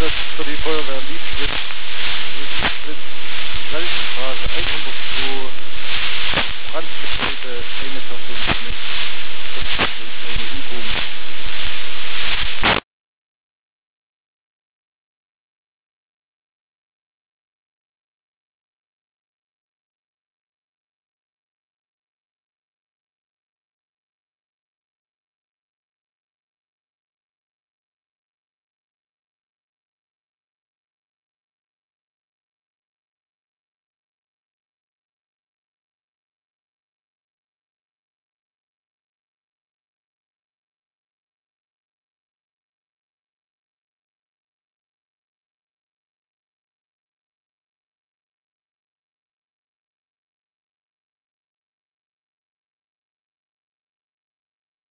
das für die Feuerwehr Liebwitz, Seltenphase 102, Brandgebäude, eine Person nicht. Das ist eine Übung.